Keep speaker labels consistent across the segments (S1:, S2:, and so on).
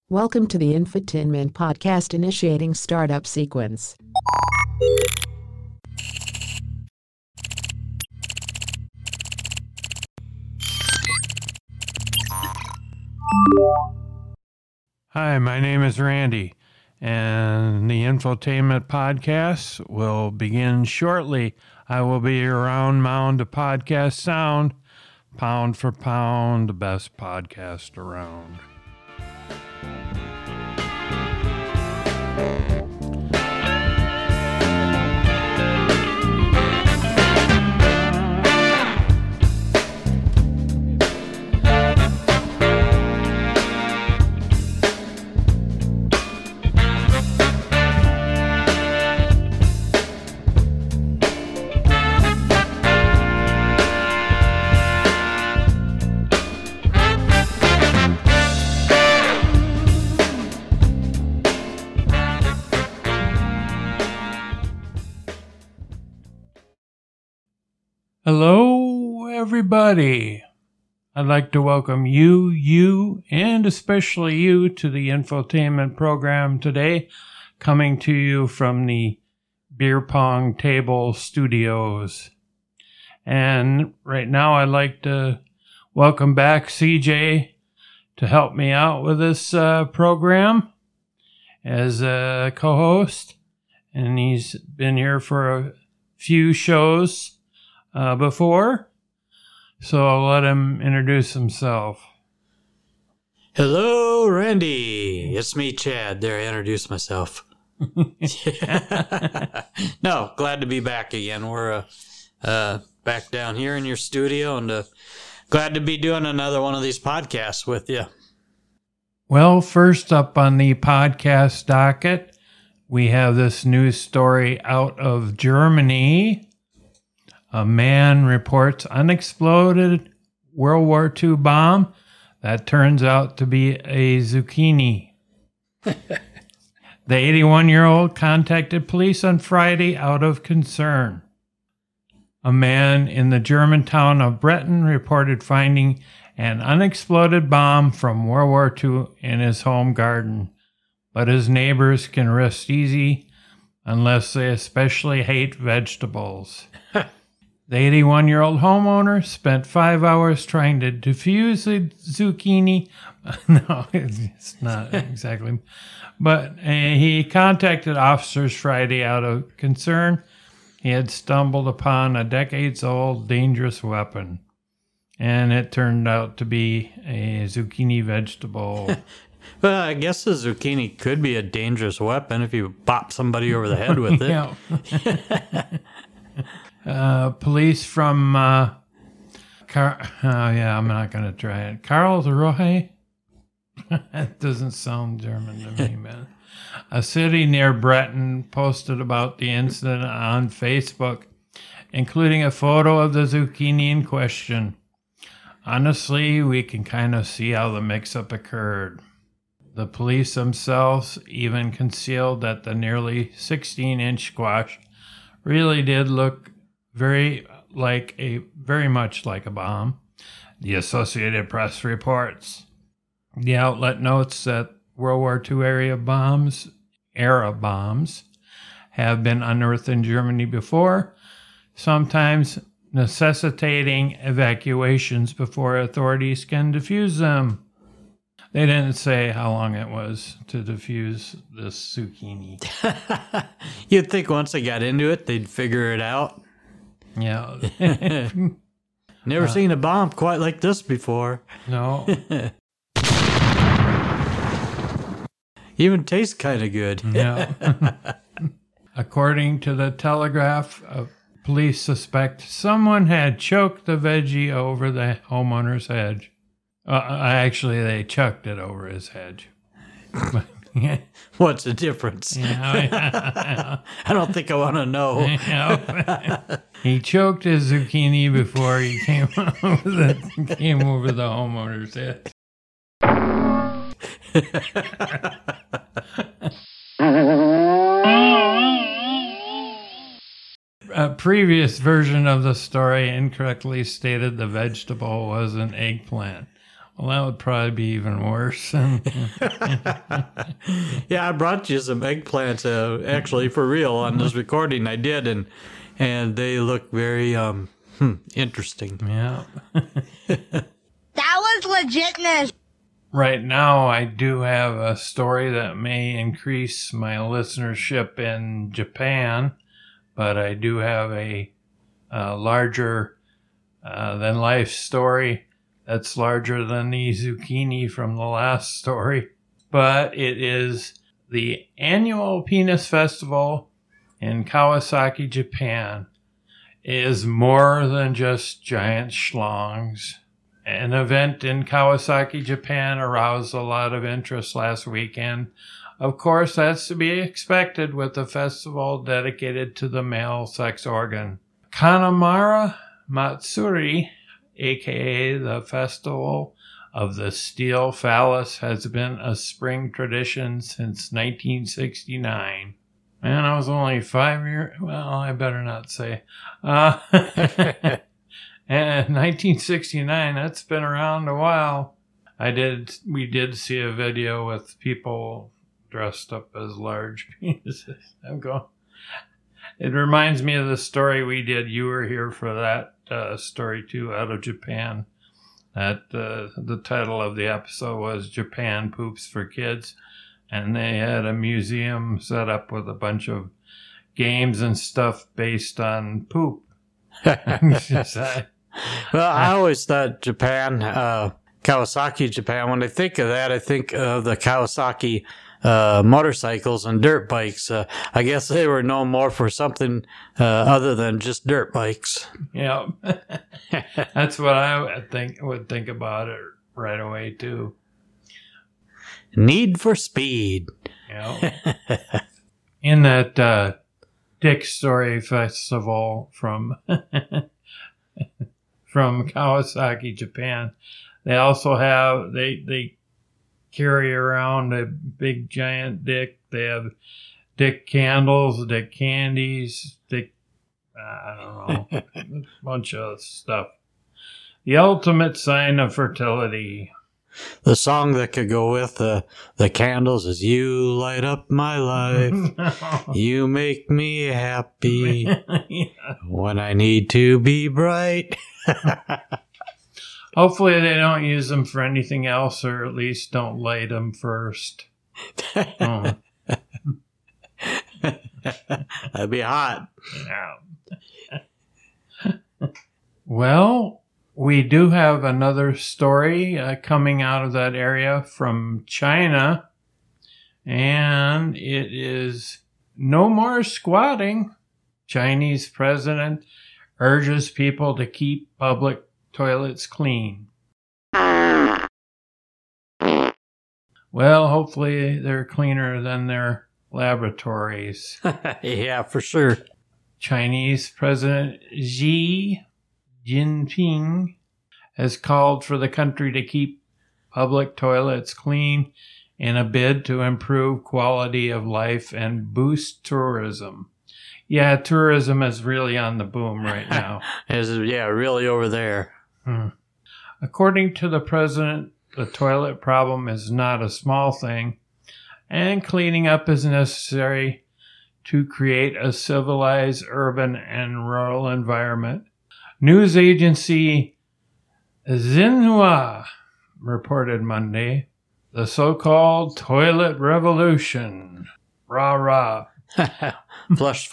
S1: Welcome to the Infotainment Podcast initiating startup sequence.
S2: Hi, my name is Randy, and the Infotainment Podcast will begin shortly. I will be your round mound of podcast sound, pound for pound, the best podcast around. Hello, everybody. I'd like to welcome you, and especially you to the infotainment program today, coming to you from the Beer Pong Table Studios. And right now I'd like to welcome back CJ to help me out with this program as a co-host. And he's been here for a few shows before, so I'll let him introduce himself.
S3: Hello, Randy. It's me, Chad. There, I introduced myself. No, glad to be back again. We're back down here in your studio, and glad to be doing another one of these podcasts with you.
S2: Well, first up on the podcast docket, we have this news story out of Germany. A man reports unexploded World War II bomb that turns out to be a zucchini. The 81-year-old contacted police on Friday out of concern. A man in the German town of Bretten reported finding an unexploded bomb from World War II in his home garden, but his neighbors can rest easy unless they especially hate vegetables. The 81-year-old homeowner spent 5 hours trying to defuse the zucchini. No, it's not exactly. But he contacted officers Friday out of concern. He had stumbled upon a decades-old dangerous weapon, and it turned out to be a zucchini vegetable.
S3: Well, I guess the zucchini could be a dangerous weapon if you bop somebody over the head with it.
S2: Yeah. Police from, I'm not going to try it. Karlsruhe? That doesn't sound German to me, man. A city near Bretten posted about the incident on Facebook, including a photo of the zucchini in question. Honestly, we can kind of see how the mix-up occurred. The police themselves even concealed that the nearly 16-inch squash really did look very much like a bomb, the Associated Press reports. The outlet notes that World War II era bombs have been unearthed in Germany before, sometimes necessitating evacuations before authorities can defuse them. They didn't say how long it was to defuse this zucchini.
S3: You'd think once they got into it, they'd figure it out.
S2: Yeah.
S3: Never seen a bomb quite like this before.
S2: No.
S3: Even tastes kind of good.
S2: Yeah. According to the Telegraph, police suspect someone had choked the veggie over the homeowner's hedge. Actually, they chucked it over his hedge.
S3: What's the difference?
S2: Yeah.
S3: I don't think I want to know.
S2: Yeah. He choked his zucchini before he came over the homeowner's head. A previous version of the story incorrectly stated the vegetable was an eggplant, Well, that would probably be even worse.
S3: Yeah, I brought you some eggplants, actually, for real, on this recording. I did, and they look very interesting.
S2: Yeah.
S4: That was legitness.
S2: Right now, I do have a story that may increase my listenership in Japan, but I do have a larger than life story that's larger than the zucchini from the last story. But it is the annual Penis Festival in Kawasaki, Japan. It is more than just giant schlongs. An event in Kawasaki, Japan aroused a lot of interest last weekend. Of course, that's to be expected with a festival dedicated to the male sex organ. Kanamara Matsuri, aka the Festival of the Steel Phallus, has been a spring tradition since 1969. Man, I was only 5 years... Well, I better not say. And 1969, that's been around a while. We did see a video with people dressed up as large penises. It reminds me of the story we did. You were here for that story too, out of Japan. That the title of the episode was Japan Poops for Kids. And they had a museum set up with a bunch of games and stuff based on poop.
S3: Well, I always thought Japan, Kawasaki, Japan, when I think of that, I think of the Kawasaki motorcycles and dirt bikes. I guess they were known more for something other than just dirt bikes.
S2: Yeah. That's what I would think about it right away, too.
S3: Need for Speed.
S2: Yeah. In that Dick Story Festival from Kawasaki, Japan, they also have they carry around a big giant dick. They have dick candles, dick candies, dick I don't know, a bunch of stuff. The ultimate sign of fertility.
S3: The song that could go with the candles is "You Light Up My Life, You Make Me Happy When I Need to Be Bright."
S2: Hopefully they don't use them for anything else, or at least don't light them first. Oh.
S3: That'd be hot.
S2: Yeah. Well, we do have another story coming out of that area from China, and it is no more squatting. Chinese president urges people to keep public toilets clean. Well, hopefully they're cleaner than their laboratories.
S3: Yeah, for sure.
S2: Chinese President Xi Jinping has called for the country to keep public toilets clean in a bid to improve quality of life and boost tourism. Yeah, tourism is really on the boom right now.
S3: Really over there.
S2: According to the president, the toilet problem is not a small thing, and cleaning up is necessary to create a civilized urban and rural environment. News agency Xinhua reported Monday the so-called toilet revolution, rah-rah,
S3: Flush.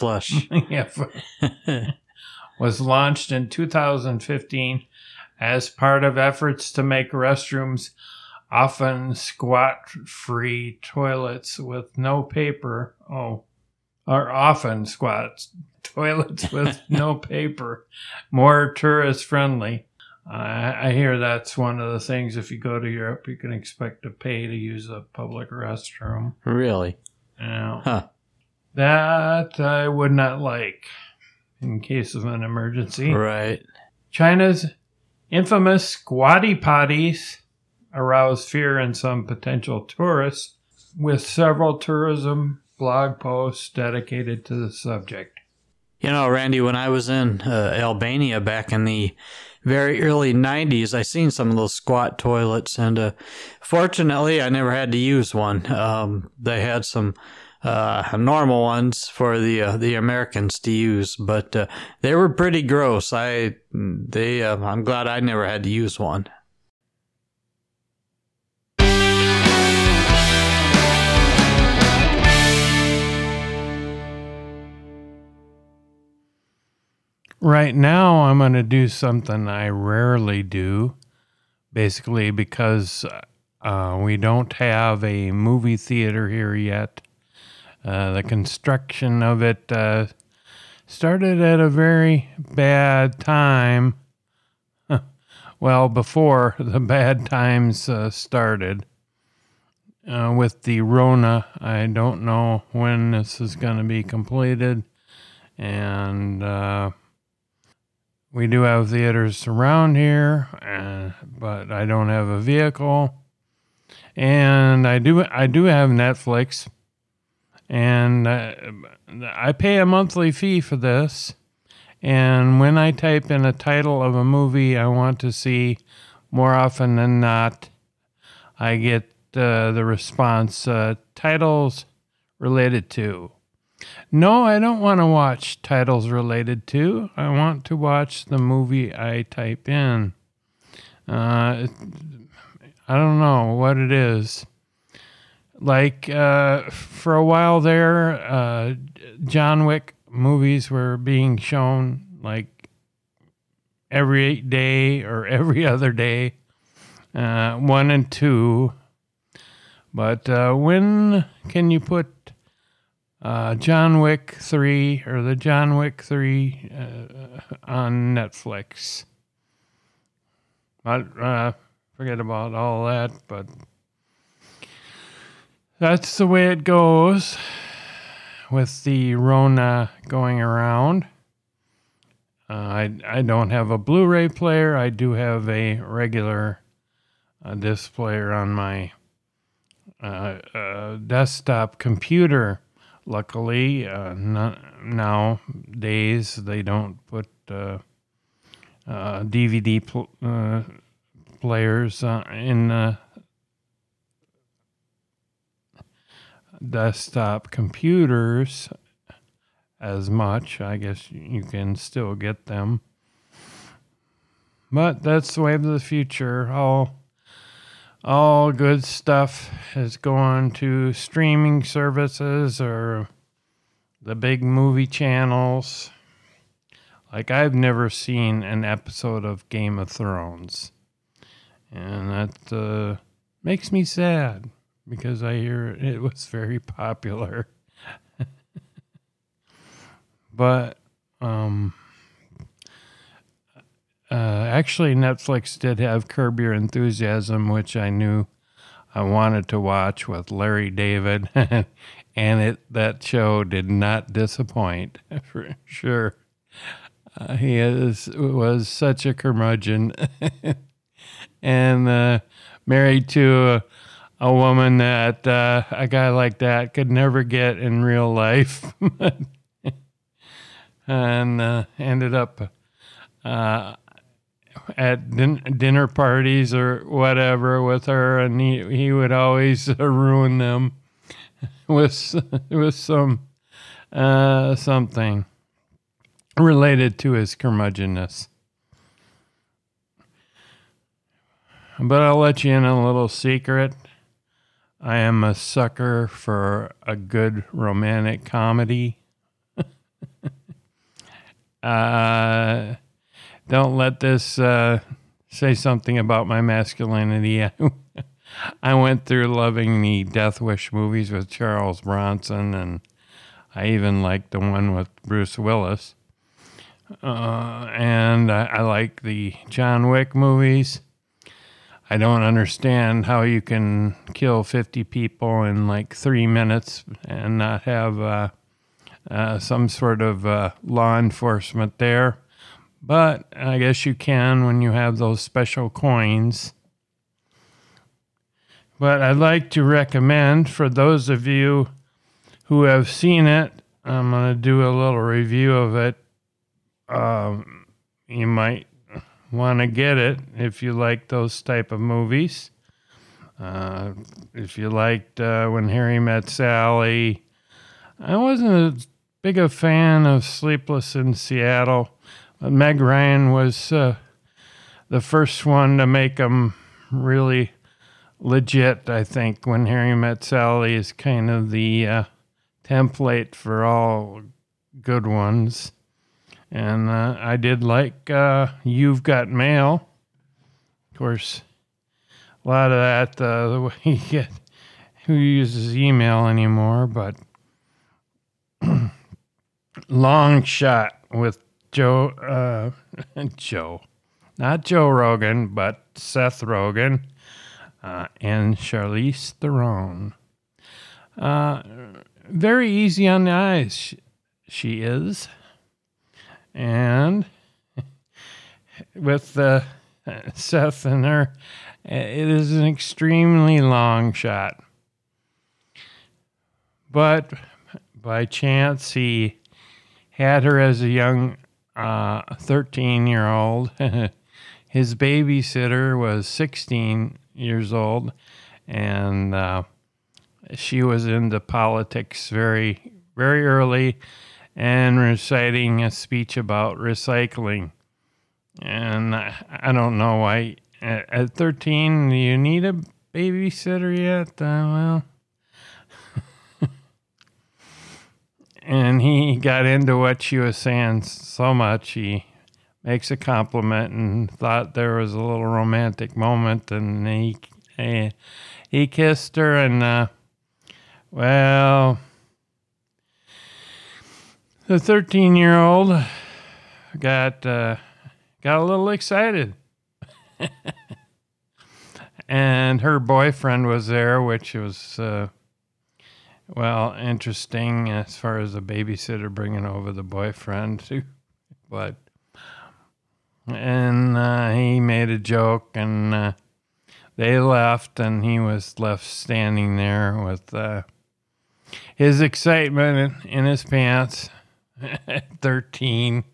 S2: was launched in 2015 as part of efforts to make restrooms, often squat-free toilets with no paper, more tourist-friendly. I hear that's one of the things, if you go to Europe, you can expect to pay to use a public restroom.
S3: Really?
S2: Huh. That I would not like in case of an emergency.
S3: Right.
S2: China's infamous squatty potties arouse fear in some potential tourists, with several tourism blog posts dedicated to the subject.
S3: You know, Randy, when I was in Albania back in the very early 90s, I seen some of those squat toilets, and fortunately, I never had to use one. They had some normal ones for the Americans to use, but they were pretty gross. I'm glad I never had to use one.
S2: Right now, I'm going to do something I rarely do, basically because we don't have a movie theater here yet. The construction of it started at a very bad time. Well, before the bad times started. With the Rona, I don't know when this is going to be completed. And we do have theaters around here, but I don't have a vehicle. And I do have Netflix, and I pay a monthly fee for this. And when I type in a title of a movie I want to see, more often than not, I get the response, titles related to. No, I don't want to watch titles related to. I want to watch the movie I type in. I don't know what it is. Like, for a while there, John Wick movies were being shown like every day or every other day, 1 and 2. But when can you put John Wick 3 or the John Wick 3 on Netflix? Forget about all that, but that's the way it goes with the Rona going around. I don't have a Blu-ray player. I do have a regular disc player on my desktop computer. Luckily, nowadays they don't put DVD players in desktop computers as much. I guess you can still get them. But that's the way of the future. All good stuff is going to streaming services or the big movie channels. Like, I've never seen an episode of Game of Thrones. And that makes me sad because I hear it was very popular. But actually, Netflix did have Curb Your Enthusiasm, which I knew I wanted to watch with Larry David, and that show did not disappoint, for sure. He was such a curmudgeon, and married to a woman that a guy like that could never get in real life, and ended up at dinner parties or whatever with her, and he would always ruin them with some something related to his curmudgeonness. But I'll let you in on a little secret. I am a sucker for a good romantic comedy. Don't let this say something about my masculinity. I went through loving the Death Wish movies with Charles Bronson, and I even liked the one with Bruce Willis. And I like the John Wick movies. I don't understand how you can kill 50 people in like 3 minutes and not have some sort of law enforcement there. But I guess you can when you have those special coins. But I'd like to recommend, for those of you who have seen it, I'm going to do a little review of it. You might want to get it if you like those type of movies. If you liked When Harry Met Sally. I wasn't as big a fan of Sleepless in Seattle. But Meg Ryan was the first one to make them really legit, I think. When Harry Met Sally is kind of the template for all good ones. And I did like You've Got Mail. Of course, a lot of that, the way you get, who uses email anymore, but Long Shot with Joe, not Joe Rogan, but Seth Rogen and Charlize Theron. Very easy on the eyes, she is. And with Seth and her, it is an extremely long shot. But by chance, he had her as a young 13-year-old. His babysitter was 16 years old, and she was into politics very, very early and reciting a speech about recycling. And I don't know why. At 13, do you need a babysitter yet? Well... And he got into what she was saying so much, he makes a compliment and thought there was a little romantic moment, and he kissed her, and well, the 13-year-old got a little excited. And her boyfriend was there, which was well, interesting as far as the babysitter bringing over the boyfriend, but he made a joke, and they left, and he was left standing there with his excitement in his pants at 13.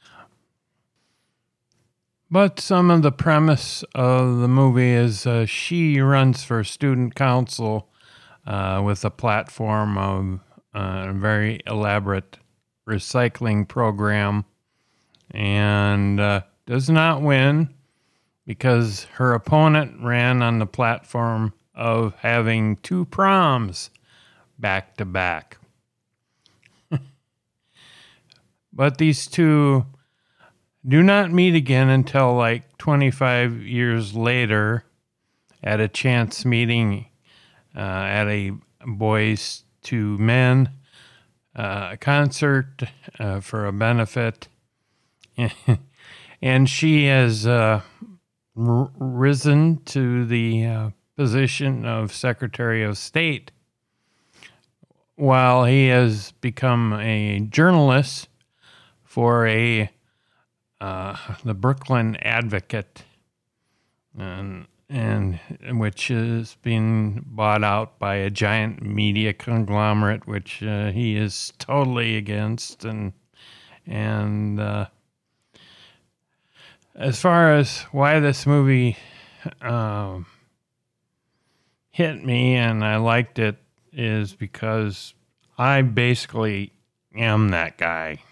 S2: But some of the premise of the movie is she runs for student council with a platform of a very elaborate recycling program, and does not win because her opponent ran on the platform of having 2 proms back to back. But these two do not meet again until like 25 years later at a chance meeting at a Boys to Men concert for a benefit. And she has risen to the position of Secretary of State, while he has become a journalist for the Brooklyn Advocate, and which is being bought out by a giant media conglomerate, which he is totally against. And as far as why this movie hit me and I liked it is because I basically am that guy.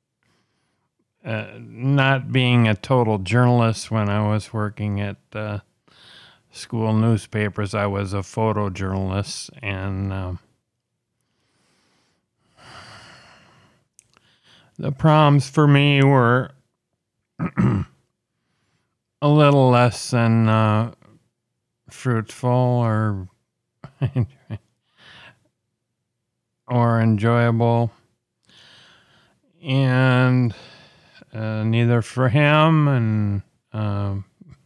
S2: Not being a total journalist when I was working at school newspapers, I was a photojournalist, and the proms for me were a little less than fruitful or enjoyable, and neither for him, and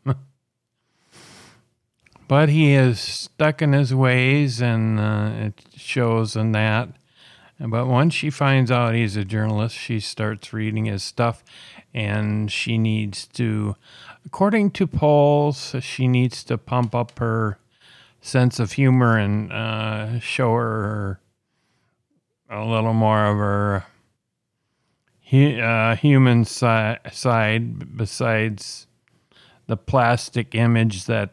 S2: but he is stuck in his ways, and it shows in that. But once she finds out he's a journalist, she starts reading his stuff, and she needs to, according to polls, she needs to pump up her sense of humor and show her a little more of her human side besides the plastic image that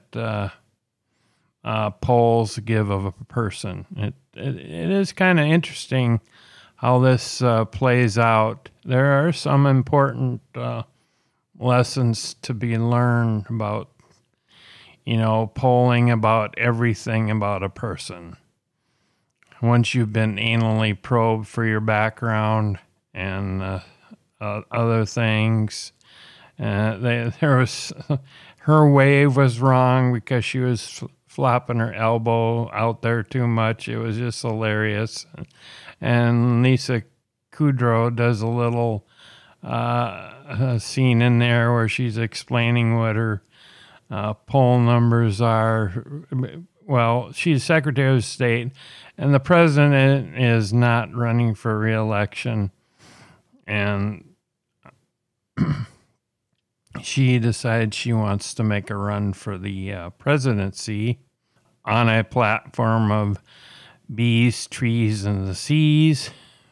S2: polls give of a person. It is kind of interesting how this plays out. There are some important lessons to be learned about, polling about everything about a person. Once you've been anally probed for your background and other things, her wave was wrong because she was flopping her elbow out there too much. It was just hilarious. And Lisa Kudrow does a little scene in there where she's explaining what her poll numbers are. Well, she's Secretary of State, and the president is not running for re-election. And she decides she wants to make a run for the presidency on a platform of bees, trees, and the seas.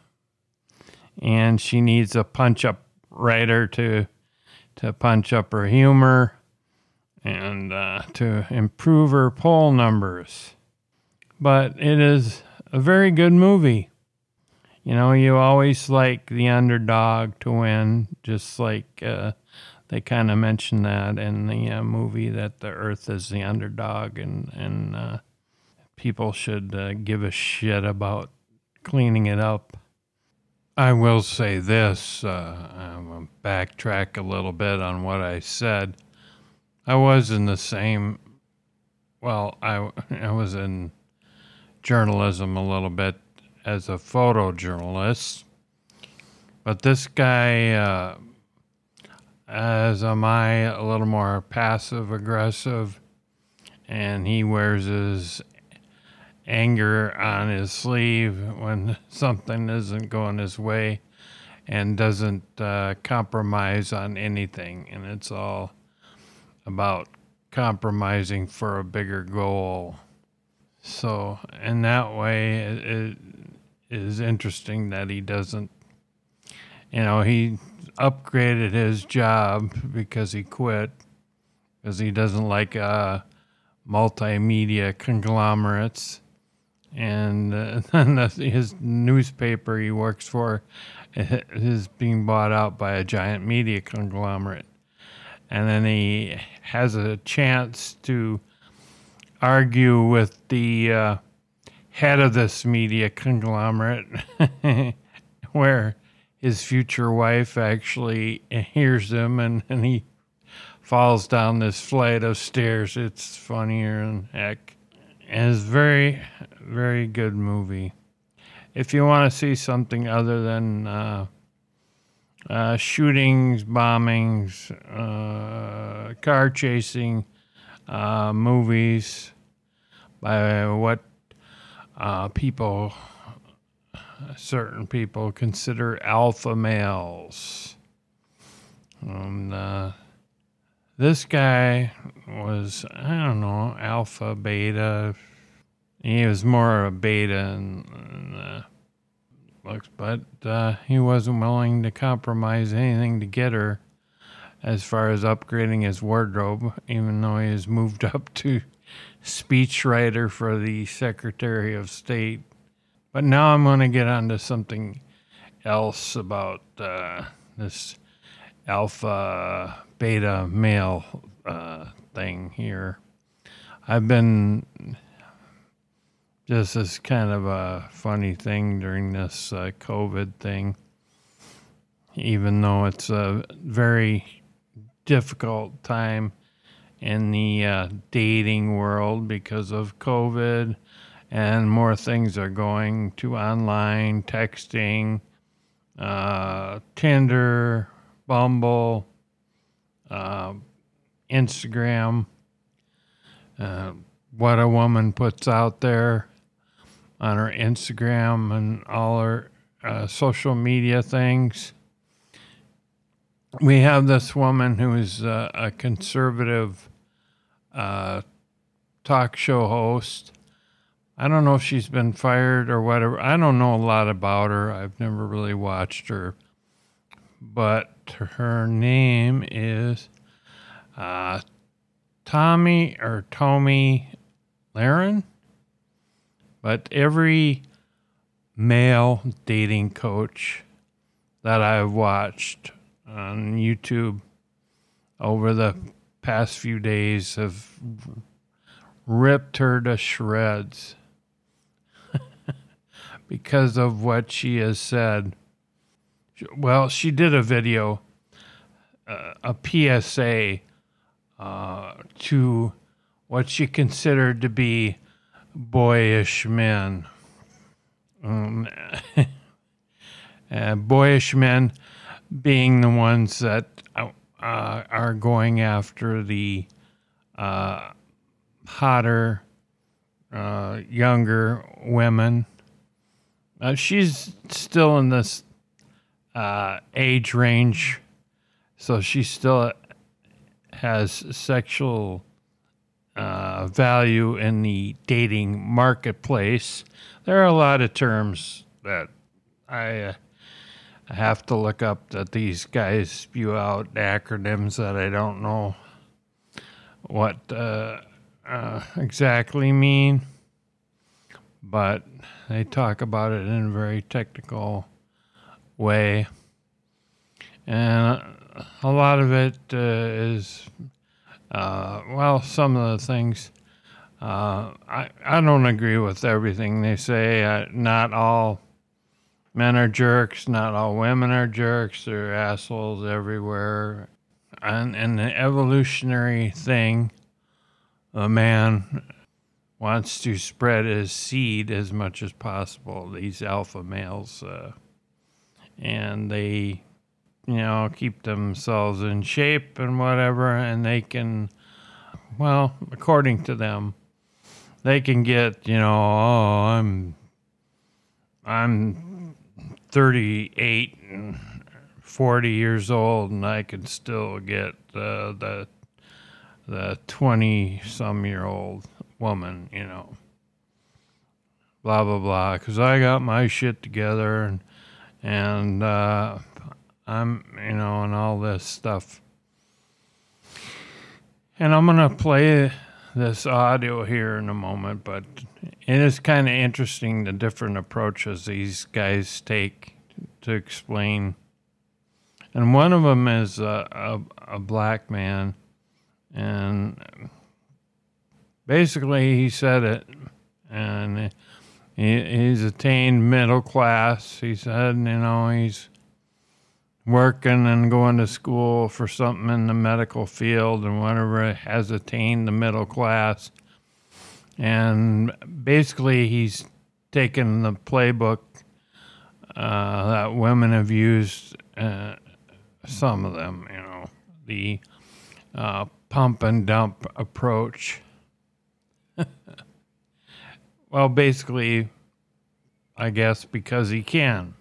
S2: And she needs a punch-up writer to punch up her humor and to improve her poll numbers. But it is a very good movie. You always like the underdog to win, just like they kind of mention that in the movie, that the Earth is the underdog, and people should give a shit about cleaning it up. I will say this, I'm going to backtrack a little bit on what I said. I was in the same, I was in journalism a little bit as a photojournalist, but this guy, as am I, a little more passive aggressive, and he wears his anger on his sleeve when something isn't going his way and doesn't compromise on anything. And it's all about compromising for a bigger goal. So in that way, it is interesting that he doesn't, he upgraded his job because he quit, because he doesn't like multimedia conglomerates. And his newspaper he works for is being bought out by a giant media conglomerate. And then he has a chance to argue with the head of this media conglomerate, where his future wife actually hears him, and he falls down this flight of stairs. It's funnier than heck. And it's very, very good movie. If you want to see something other than shootings, bombings, car chasing movies by what certain people consider alpha males. This guy was, alpha, beta. He was more a beta in looks, but he wasn't willing to compromise anything to get her as far as upgrading his wardrobe, even though he has moved up to speechwriter for the Secretary of State. But now I'm going to get on to something else about this alpha beta male thing here. I've been, this is kind of a funny thing during this COVID thing, even though it's a very difficult time in the dating world because of COVID, and more things are going to online, texting, Tinder, Bumble, Instagram, what a woman puts out there on her Instagram and all her social media things. We have this woman who is a conservative talk show host. I don't know if she's been fired or whatever. I don't know a lot about her. I've never really watched her. But her name is Tommy Lahren, but every male dating coach that I've watched on YouTube over the past few days have ripped her to shreds because of what she has said. Well, she did a video, a PSA to what she considered to be boyish men. Boyish men being the ones that are going after the hotter, younger women. She's still in this age range, so she still has sexual value in the dating marketplace. There are a lot of terms that I have to look up that these guys spew out, acronyms that I don't know what exactly mean, but they talk about it in a very technical way. And a lot of it is, some of the things, I don't agree with everything they say. Not all men are jerks, not all women are jerks. There are assholes everywhere. And the evolutionary thing, a man wants to spread his seed as much as possible, these alpha males, and they, keep themselves in shape and whatever, and they can, according to them, they can get, I'm 38 and 40 years old, and I can still get the 20-some-year-old woman, blah, blah, blah, because I got my shit together, and I'm, and all this stuff. And I'm going to play this audio here in a moment, but it is kind of interesting the different approaches these guys take to explain. And one of them is a black man, and basically he said it, and he's attained middle class. He said, he's working and going to school for something in the medical field and whatever, has attained the middle class. And basically he's taken the playbook that women have used, some of them, the pump and dump approach. Well, basically, I guess because he can.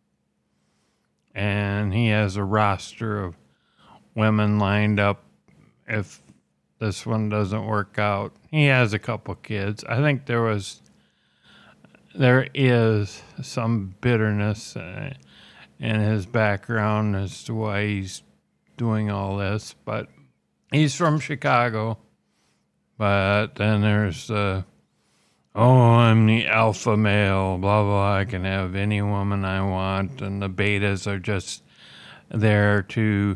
S2: And he has a roster of women lined up if this one doesn't work out. He has a couple kids. I think there is some bitterness in his background as to why he's doing all this. But he's from Chicago. But then there's I'm the alpha male, blah, blah, I can have any woman I want, and the betas are just there to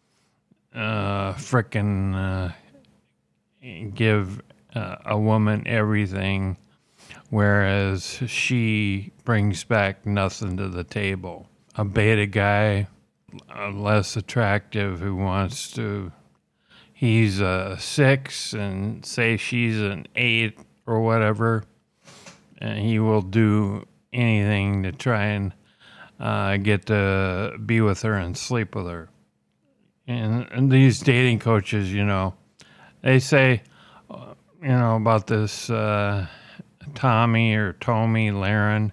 S2: give a woman everything, whereas she brings back nothing to the table. A beta guy, less attractive, who wants to, he's a 6 and say she's an 8, or whatever, and he will do anything to try and get to be with her and sleep with her. And these dating coaches, they say, about this Tommy Lahren,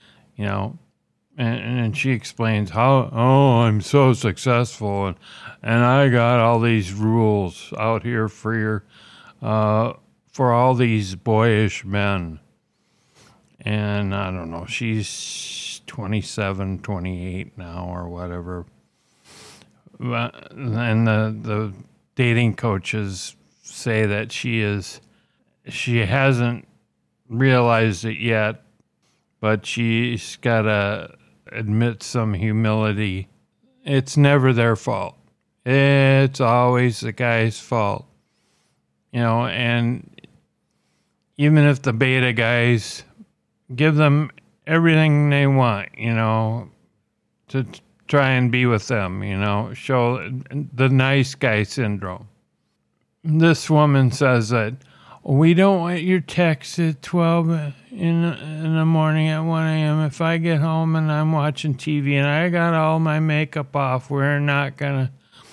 S2: and she explains how, I'm so successful, and I got all these rules out here for all these boyish men. And I don't know, she's 27, 28 now or whatever. And the dating coaches say that she hasn't realized it yet, but she's got to admit some humility. It's never their fault. It's always the guy's fault. And even if the beta guys give them everything they want, to try and be with them, show the nice guy syndrome. This woman says that, we don't want your text at 12 in the morning at 1 a.m. If I get home and I'm watching TV and I got all my makeup off, we're not gonna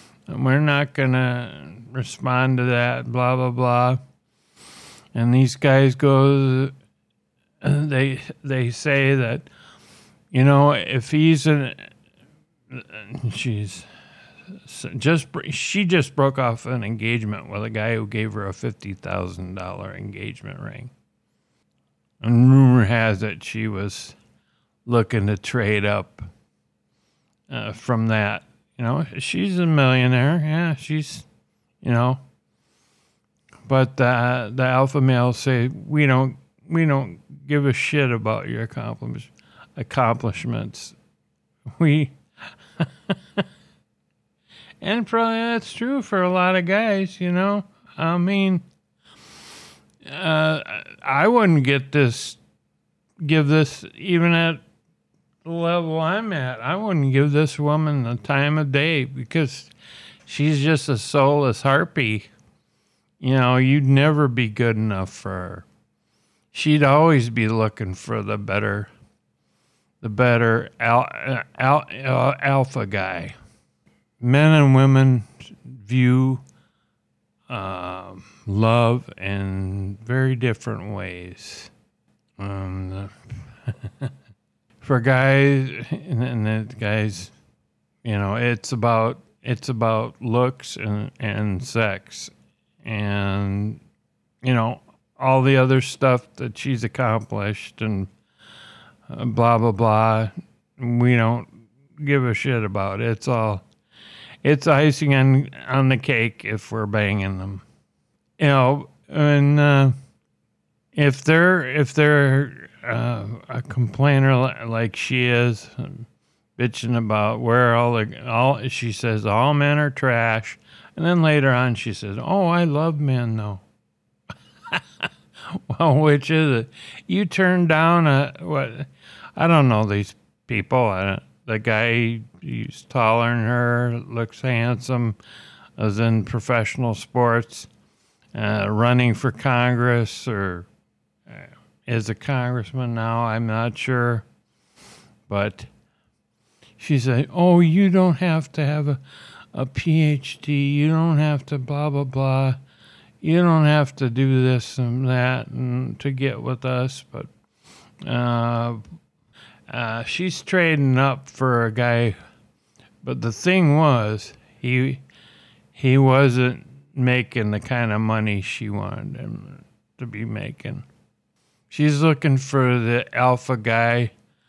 S2: respond to that, blah, blah, blah. And these guys they say that, if he's she just broke off an engagement with a guy who gave her a $50,000 engagement ring. And rumor has it she was looking to trade up from that. She's a millionaire. Yeah, she's, But the alpha males say, we don't give a shit about your accomplishments. And probably that's true for a lot of guys, I mean, I wouldn't give this even at the level I'm at. I wouldn't give this woman the time of day because she's just a soulless harpy. You'd never be good enough for her. She'd always be looking for the better alpha guy. Men and women view love in very different ways. For guys, and the guys, it's about looks and sex, and all the other stuff that she's accomplished and blah blah blah. We don't give a shit about it. It's icing on the cake if we're banging them. And if they're a complainer like she is, bitching about where she says all men are trash, and then later on she says, "Oh, I love men though." Well, which is it? You turn down what? I don't know these people. The guy, he's taller than her, looks handsome, is in professional sports, running for Congress or is a congressman now, I'm not sure. But she said, oh, you don't have to have a PhD. You don't have to blah, blah, blah. You don't have to do this and that and to get with us. But she's trading up for a guy. But the thing was, he wasn't making the kind of money she wanted him to be making. She's looking for the alpha guy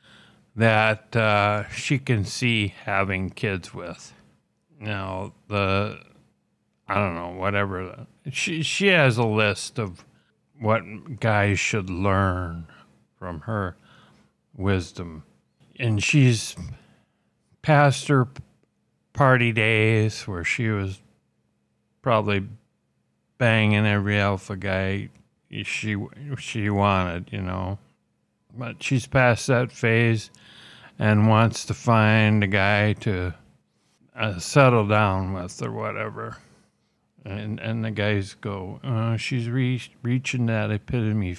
S2: that she can see having kids with. Now, I don't know, whatever. She has a list of what guys should learn from her wisdom. And she's past her party days where she was probably banging every alpha guy she wanted, But she's past that phase and wants to find a guy to settle down with or whatever. And the guys go, she's reaching that epiphany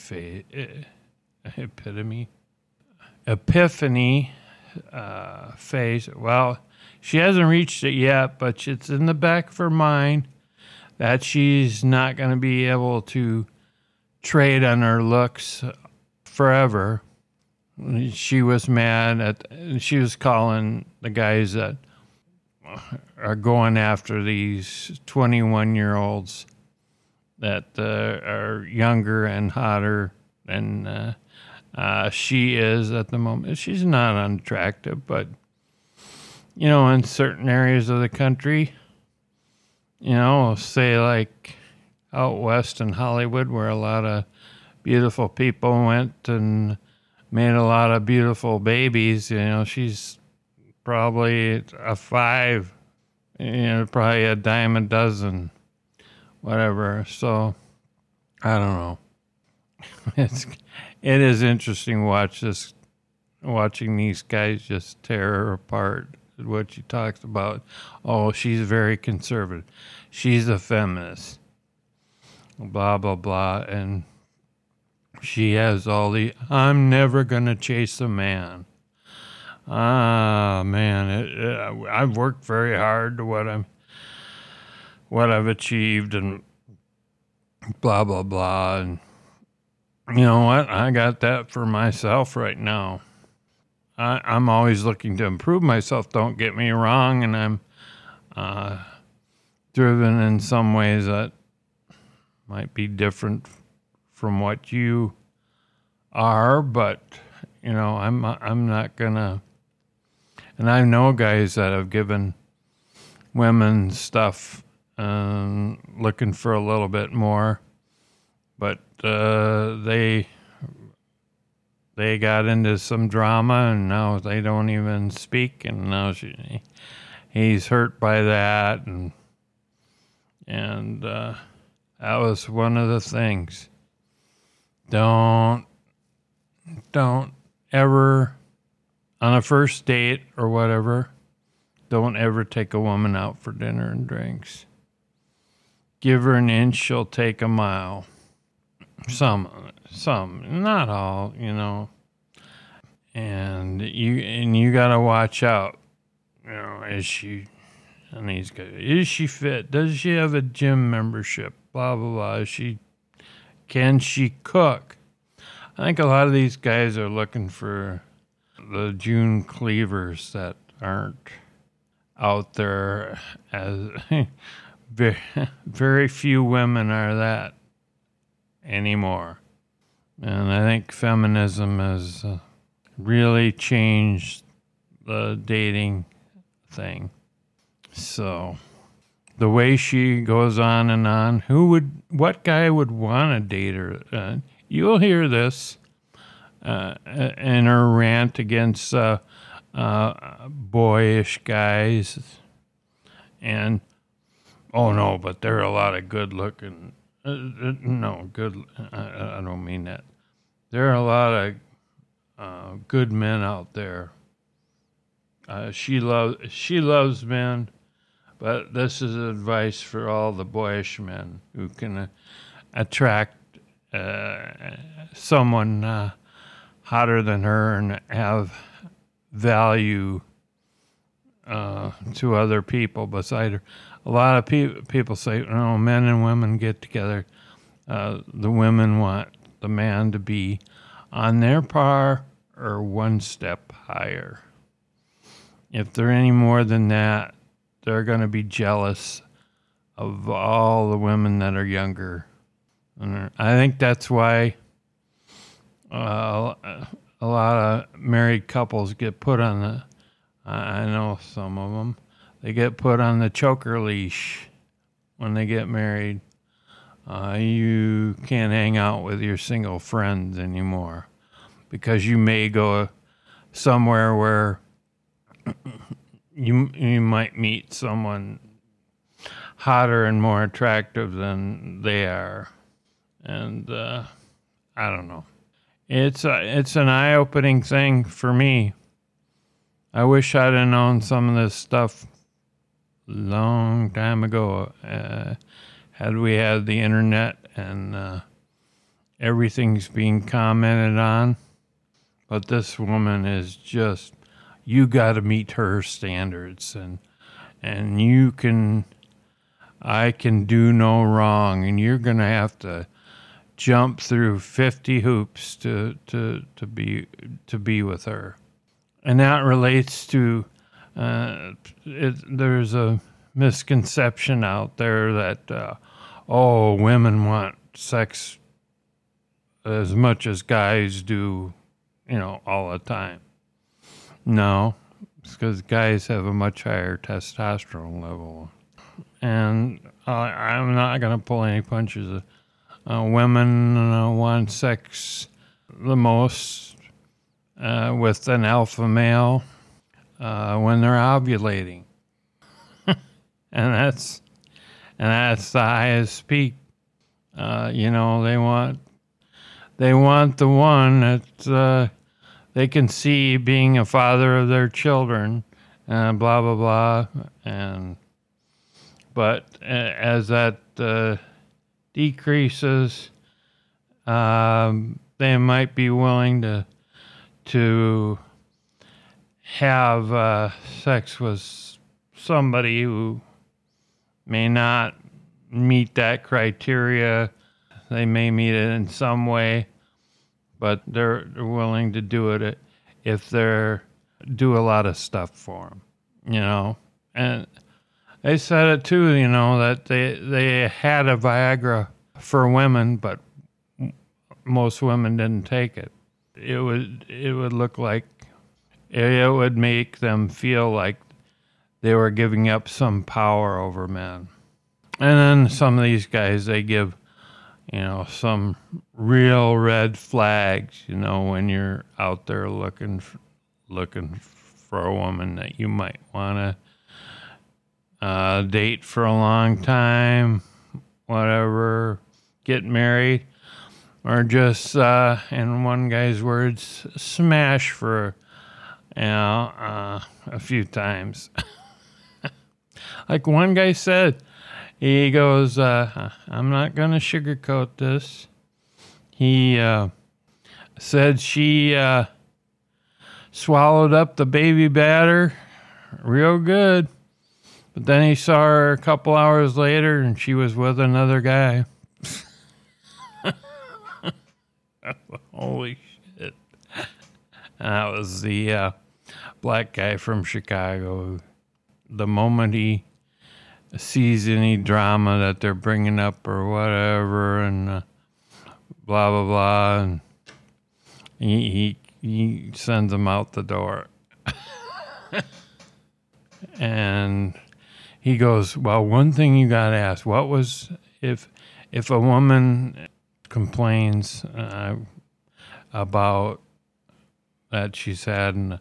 S2: phase. Well, she hasn't reached it yet, but it's in the back of her mind that she's not going to be able to trade on her looks forever. She was mad she was calling the guys that are going after these 21-year-olds that are younger and hotter than she is at the moment. She's not unattractive, but, in certain areas of the country, say like out west in Hollywood where a lot of beautiful people went and made a lot of beautiful babies. She's probably a 5, probably a dime a dozen, whatever. So I don't know. It is interesting watching these guys just tear her apart. What she talks about. Oh, she's very conservative. She's a feminist. Blah, blah, blah. And she has all I'm never going to chase a man. Man, I've worked very hard to what I've achieved and blah, blah, blah. And you know what? I got that for myself right now. I'm always looking to improve myself, don't get me wrong, and I'm driven in some ways that might be different from what you are, but, I'm not gonna, and I know guys that have given women stuff looking for a little bit more, but they got into some drama, and now they don't even speak, and now he's hurt by that, and that was one of the things. Don't ever, on a first date or whatever, don't ever take a woman out for dinner and drinks. Give her an inch, she'll take a mile. Some, not all, and you gotta watch out. Is she fit? Does she have a gym membership? Blah blah blah. Can she cook? I think a lot of these guys are looking for the June Cleavers that aren't out there, as very, very few women are that anymore. And I think feminism has really changed the dating thing. So the way she goes on and on, what guy would want to date her? You'll hear this in her rant against boyish guys. And, oh no, but there are a lot of good looking, I don't mean that. There are a lot of good men out there. She loves men, but this is advice for all the boyish men who can attract someone hotter than her and have value to other people beside her. A lot of people say, men and women get together. The women want the man to be on their par or one step higher. If they're any more than that, they're going to be jealous of all the women that are younger. And I think that's why a lot of married couples get put on the, I know some of them, they get put on the choker leash when they get married. You can't hang out with your single friends anymore because you may go somewhere where you might meet someone hotter and more attractive than they are. And I don't know. It's an eye-opening thing for me. I wish I'd have known some of this stuff long time ago. Had we had the internet and everything's being commented on. But this woman is just, you got to meet her standards, and I can do no wrong, and you're going to have to jump through 50 hoops to be with her. And that relates to there's a misconception out there that women want sex as much as guys do, all the time. No, it's because guys have a much higher testosterone level. and I'm not going to pull any punches. Women want sex the most with an alpha male when they're ovulating, and that's the highest peak. They want the one that they can see being a father of their children, blah blah blah, but as that decreases, they might be willing to have sex with somebody who may not meet that criteria. They may meet it in some way, but they're willing to do it if they do a lot of stuff for them, And they said it too, that they had a Viagra for women, but most women didn't take it. It would look like it would make them feel like they were giving up some power over men. And then some of these guys, they give, some real red flags, when you're out there looking for a woman that you might want to date for a long time, whatever, get married, or just, in one guy's words, smash for, a few times. Like one guy said, he goes, I'm not going to sugarcoat this. He said she swallowed up the baby batter real good. But then he saw her a couple hours later and she was with another guy. Holy shit. And that was the black guy from Chicago. The moment he sees any drama that they're bringing up or whatever, and blah blah blah, and he sends them out the door. And he goes, well, one thing you got to ask, what was if a woman complains about that she's had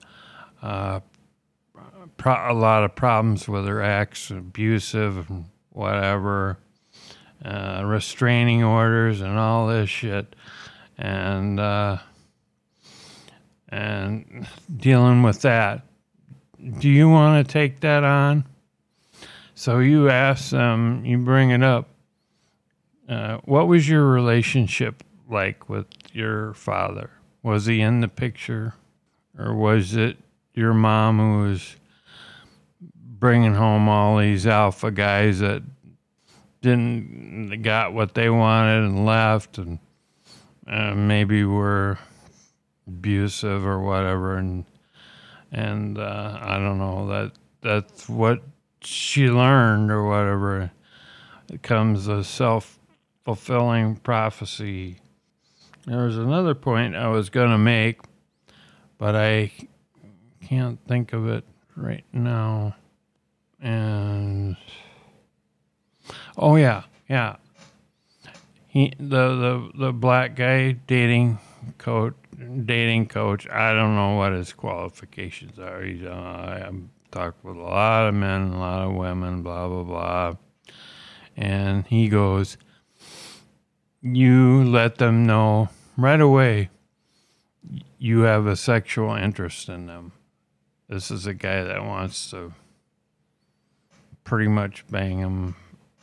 S2: a lot of problems with her ex, abusive and whatever, restraining orders and all this shit, and dealing with that. Do you want to take that on? So you ask them, you bring it up. What was your relationship like with your father? Was he in the picture? Or was it your mom who was bringing home all these alpha guys that got what they wanted and left, and maybe were abusive or whatever, and I don't know, that's what she learned or whatever. It comes a self-fulfilling prophecy. There was another point I was going to make, but I can't think of it right now. And oh yeah. The black guy dating coach. I don't know what his qualifications are. He's I've talked with a lot of men, a lot of women, blah blah blah. And he goes, you let them know right away you have a sexual interest in them. This is a guy that wants to pretty much bang him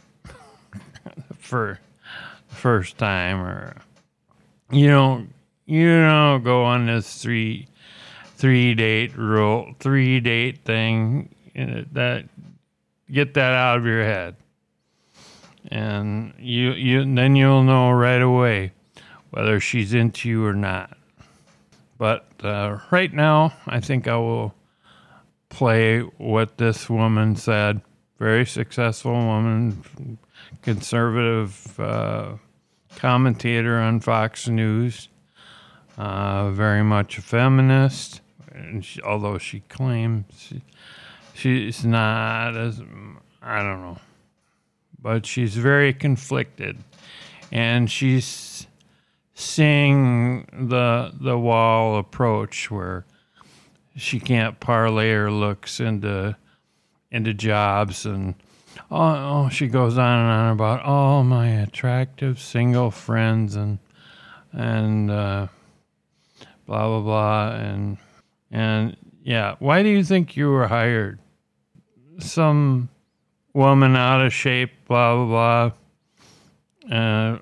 S2: for the first time, or you don't go on this three date thing, that get that out of your head, and then you'll know right away whether she's into you or not. But right now, I think I will play what this woman said. Very successful woman, conservative commentator on Fox News, very much a feminist, and although she claims she's not, as I don't know. but she's very conflicted. And she's seeing the wall approach where she can't parlay her looks into jobs, and she goes on about all my attractive single friends and blah blah blah, and yeah, why do you think you were hired? Some woman out of shape, blah blah blah,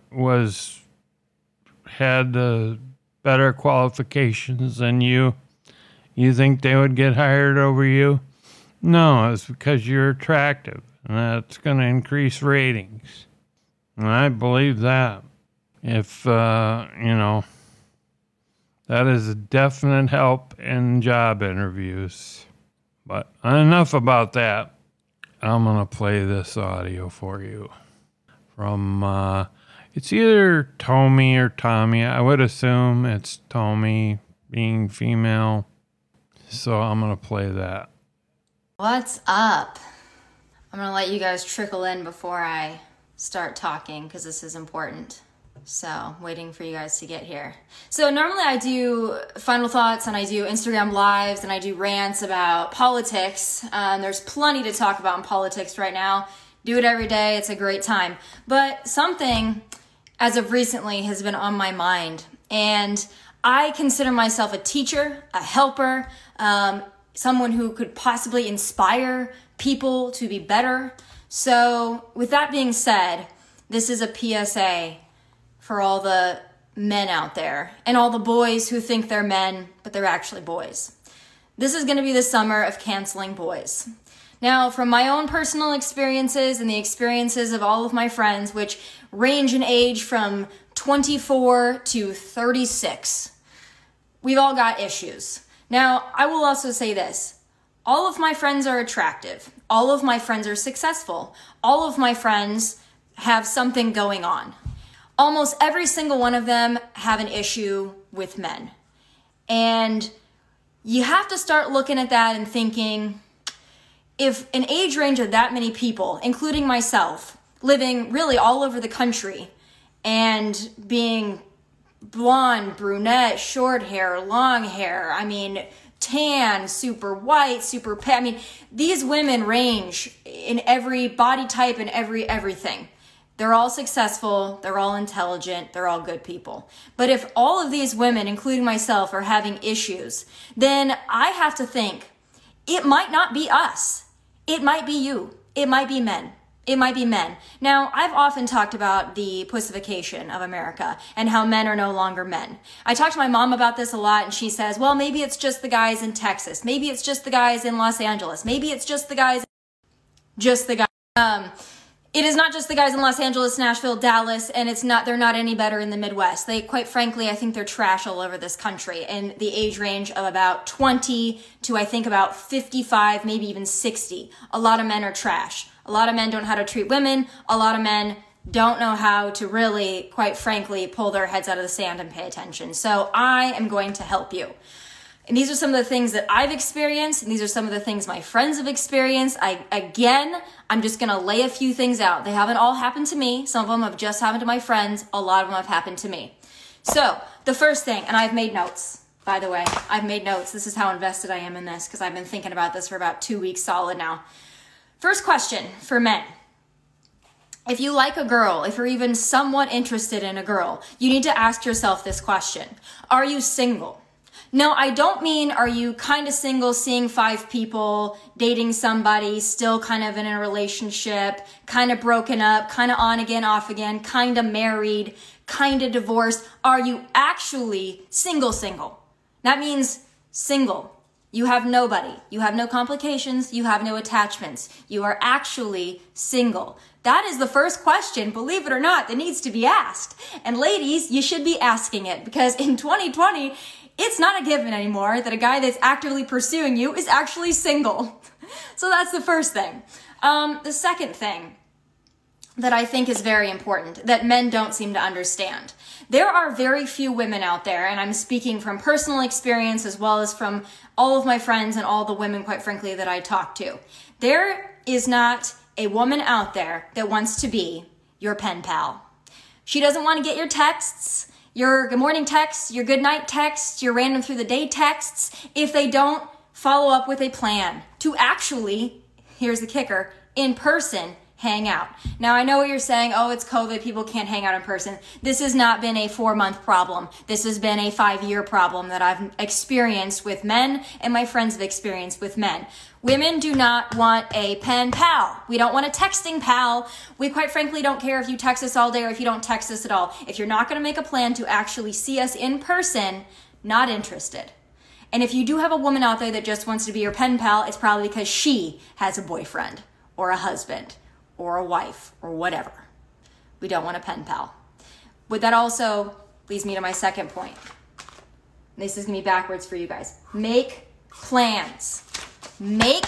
S2: had better qualifications than you. You think they would get hired over you? No, it's because you're attractive, and that's going to increase ratings. And I believe that. If, that is a definite help in job interviews. But enough about that. I'm going to play this audio for you from, it's either Tommy or Tommy. I would assume it's Tommy, being female. So I'm going to play that.
S5: What's up? I'm going to let you guys trickle in before I start talking because this is important. So, waiting for you guys to get here. So, normally I do final thoughts and I do Instagram lives and I do rants about politics. There's plenty to talk about in politics right now. Do it every day. It's a great time. But something, as of recently, has been on my mind. And I consider myself a teacher, a helper, someone who could possibly inspire people to be better. So, with that being said, this is a PSA for all the men out there and all the boys who think they're men, but they're actually boys. This is going to be the summer of canceling boys. Now, from my own personal experiences and the experiences of all of my friends, which range in age from 24 to 36, we've all got issues. Now, I will also say this. All of my friends are attractive. All of my friends are successful. All of my friends have something going on. Almost every single one of them have an issue with men. And you have to start looking at that and thinking, if an age range of that many people, including myself, living really all over the country and being blonde, brunette, short hair, long hair, tan, super white, super pale. These women range in every body type and everything. They're all successful, they're all intelligent, they're all good people. But if all of these women, including myself, are having issues, then I have to think, it might not be us. It might be you. It might be men. It might be men. Now, I've often talked about the pussification of America and how men are no longer men. I talk to my mom about this a lot, and she says, well, maybe it's just the guys in Texas. Maybe it's just the guys in Los Angeles. Maybe it's just the guys. It is not just the guys in Los Angeles, Nashville, Dallas, and they're not any better in the Midwest. They, quite frankly, I think they're trash all over this country in the age range of about 20 to I think about 55, maybe even 60. A lot of men are trash. A lot of men don't know how to treat women. A lot of men don't know how to really, quite frankly, pull their heads out of the sand and pay attention. So I am going to help you. And these are some of the things that I've experienced, and these are some of the things my friends have experienced. I'm just going to lay a few things out. They haven't all happened to me. Some of them have just happened to my friends. A lot of them have happened to me. So, the first thing, and I've made notes, by the way. I've made notes. This is how invested I am in this, because I've been thinking about this for about 2 weeks solid now. First question for men. If you like a girl, if you're even somewhat interested in a girl, you need to ask yourself this question. Are you single? No, I don't mean are you kind of single, seeing 5 people, dating somebody, still kind of in a relationship, kind of broken up, kind of on again, off again, kind of married, kind of divorced. Are you actually single? That means single. You have nobody. You have no complications. You have no attachments. You are actually single. That is the first question, believe it or not, that needs to be asked. And ladies, you should be asking it, because in 2020, it's not a given anymore that a guy that's actively pursuing you is actually single. So that's the first thing. The second thing that I think is very important that men don't seem to understand. There are very few women out there, and I'm speaking from personal experience as well as from all of my friends and all the women, quite frankly, that I talk to. There is not a woman out there that wants to be your pen pal. She doesn't want to get your texts, your good morning texts, your good night texts, your random through the day texts, if they don't follow up with a plan to actually, here's the kicker, in person, hang out. Now, I know what you're saying. Oh, it's COVID. People can't hang out in person. This has not been a 4-month problem. This has been a 5-year problem that I've experienced with men and my friends have experienced with men. Women do not want a pen pal. We don't want a texting pal. We quite frankly don't care if you text us all day or if you don't text us at all. If you're not going to make a plan to actually see us in person, not interested. And if you do have a woman out there that just wants to be your pen pal, it's probably because she has a boyfriend or a husband or a wife or whatever. We don't want a pen pal. But that also leads me to my second point. This is going to be backwards for you guys. Make plans. Make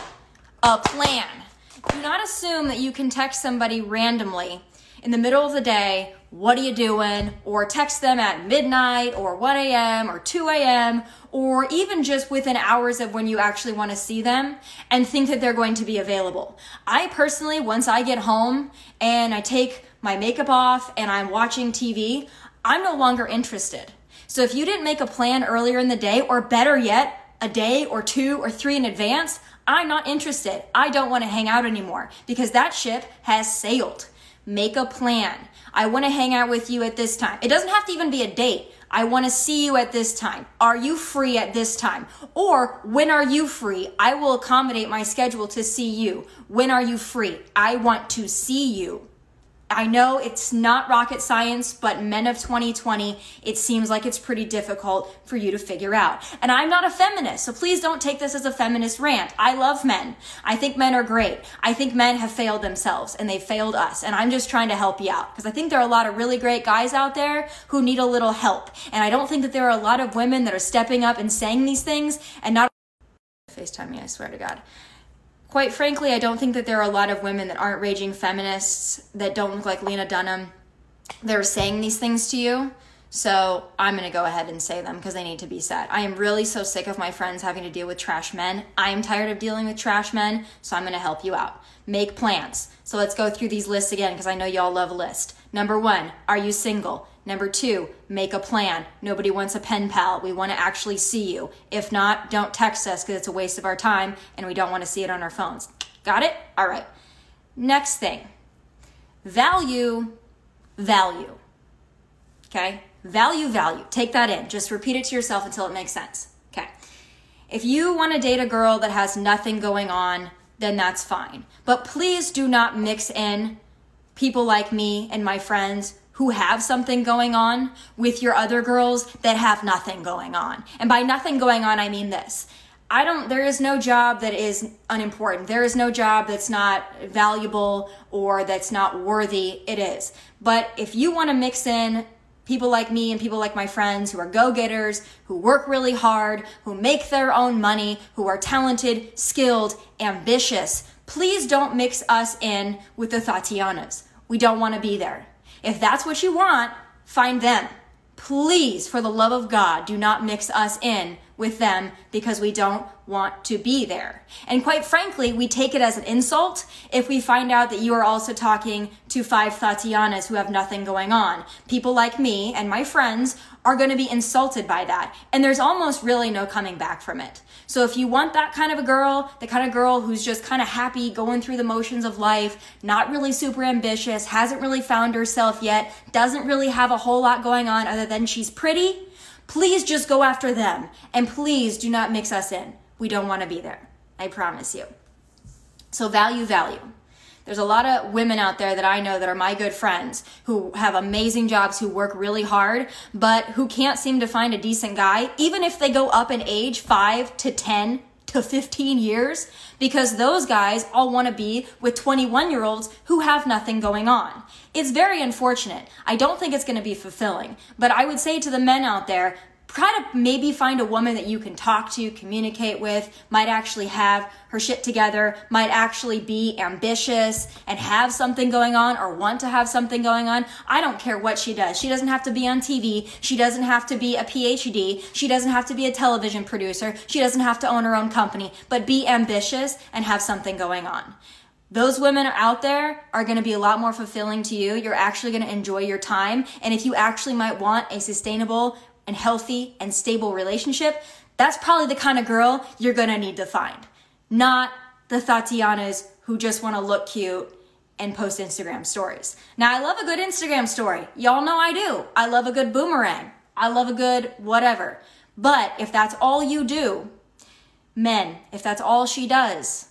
S5: a plan. Do not assume that you can text somebody randomly in the middle of the day, what are you doing? Or text them at midnight or 1 a.m. or 2 a.m. or even just within hours of when you actually want to see them and think that they're going to be available. I personally, once I get home and I take my makeup off and I'm watching TV, I'm no longer interested. So if you didn't make a plan earlier in the day, or better yet, a day or 2 or 3 in advance, I'm not interested. I don't want to hang out anymore because that ship has sailed. Make a plan. I want to hang out with you at this time. It doesn't have to even be a date. I want to see you at this time. Are you free at this time? Or when are you free? I will accommodate my schedule to see you. When are you free? I want to see you. I know it's not rocket science, but men of 2020, it seems like it's pretty difficult for you to figure out. And I'm not a feminist, so please don't take this as a feminist rant. I love men. I think men are great. I think men have failed themselves and they've failed us. And I'm just trying to help you out because I think there are a lot of really great guys out there who need a little help. And I don't think that there are a lot of women that are stepping up and saying these things and not FaceTime me, I swear to God. Quite frankly, I don't think that there are a lot of women that aren't raging feminists that don't look like Lena Dunham. They're saying these things to you. So I'm going to go ahead and say them because they need to be said. I am really so sick of my friends having to deal with trash men. I am tired of dealing with trash men, so I'm going to help you out. Make plans. So let's go through these lists again because I know y'all love a list. Number 1, are you single? Number 2, make a plan. Nobody wants a pen pal. We want to actually see you. If not, don't text us because it's a waste of our time and we don't want to see it on our phones. Got it? All right. Next thing. Value. Okay? Value. Take that in. Just repeat it to yourself until it makes sense. Okay. If you want to date a girl that has nothing going on, then that's fine. But please do not mix in people like me and my friends who have something going on with your other girls that have nothing going on. And by nothing going on, I mean this. There is no job that is unimportant. There is no job that's not valuable or that's not worthy. It is. But if you want to mix in people like me and people like my friends who are go-getters, who work really hard, who make their own money, who are talented, skilled, ambitious, please don't mix us in with the Tatianas. We don't want to be there. If that's what you want, find them. Please, for the love of God, do not mix us in with them because we don't want to be there. And quite frankly, we take it as an insult if we find out that you are also talking to 5 Tatianas who have nothing going on. People like me and my friends are going to be insulted by that. And there's almost really no coming back from it. So if you want that kind of a girl, the kind of girl who's just kind of happy going through the motions of life, not really super ambitious, hasn't really found herself yet, doesn't really have a whole lot going on other than she's pretty, please just go after them. And please do not mix us in. We don't want to be there. I promise you. So value. There's a lot of women out there that I know that are my good friends who have amazing jobs, who work really hard, but who can't seem to find a decent guy, even if they go up in age 5 to 10 to 15 years, because those guys all want to be with 21-year-olds who have nothing going on. It's very unfortunate. I don't think it's going to be fulfilling, but I would say to the men out there, try to maybe find a woman that you can talk to, communicate with, might actually have her shit together, might actually be ambitious and have something going on or want to have something going on. I don't care what she does. She doesn't have to be on TV. She doesn't have to be a PhD. She doesn't have to be a television producer. She doesn't have to own her own company, but be ambitious and have something going on. Those women out there are going to be a lot more fulfilling to you. You're actually going to enjoy your time. And if you actually might want a sustainable and healthy and stable relationship, that's probably the kind of girl you're going to need to find. Not the Tatianas who just want to look cute and post Instagram stories. Now, I love a good Instagram story. Y'all know I do. I love a good boomerang. I love a good whatever. But if that's all you do, men, if that's all she does,